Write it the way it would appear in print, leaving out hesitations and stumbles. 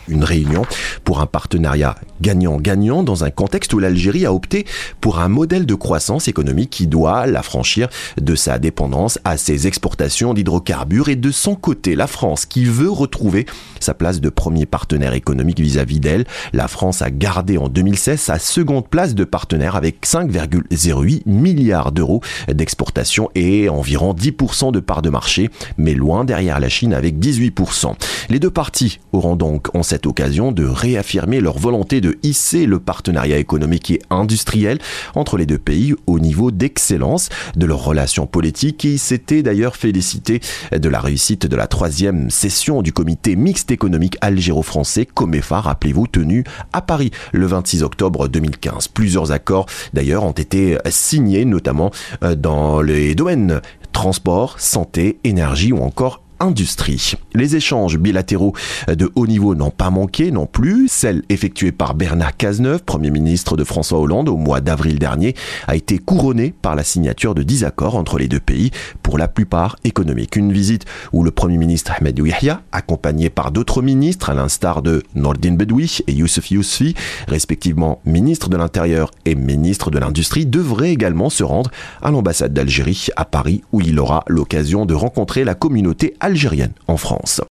une réunion pour un partenariat gagnant-gagnant dans un contexte où l'Algérie a opté pour un modèle de croissance économique qui doit l'affranchir de sa dépendance à ses exportations d'hydrocarbures et de son côté, la France qui veut retrouver sa place de premier partenaire économique vis-à-vis d'elle. La France a gardé en 2016 sa seconde place de partenaire avec 5,08 milliards d'euros d'exportation et environ 10% de part de marché, mais loin derrière la Chine avec 18%. Les deux parties auront donc en cette occasion de réaffirmer leur volonté de hisser le partenariat économique et industriel entre les deux pays au niveau d'excellence de leurs relations politiques qui s'étaient d'ailleurs félicité de la réussite de la 3e session du comité mixte économique algéro-français COMEFA, rappelez-vous, tenu à Paris le 26 octobre 2015. Plusieurs accords d'ailleurs ont été signés, notamment dans les domaines transport, santé, énergie ou encore industrie. Les échanges bilatéraux de haut niveau n'ont pas manqué non plus. Celle effectuée par Bernard Cazeneuve, Premier ministre de François Hollande au mois d'avril dernier, a été couronnée par la signature de 10 accords entre les deux pays, pour la plupart économiques. Une visite où le Premier ministre Ahmed Yahya, accompagné par d'autres ministres à l'instar de Nordine Bedoui et Youssef Yousfi, respectivement ministre de l'Intérieur et ministre de l'Industrie, devrait également se rendre à l'ambassade d'Algérie à Paris où il aura l'occasion de rencontrer la communauté algérienne en France.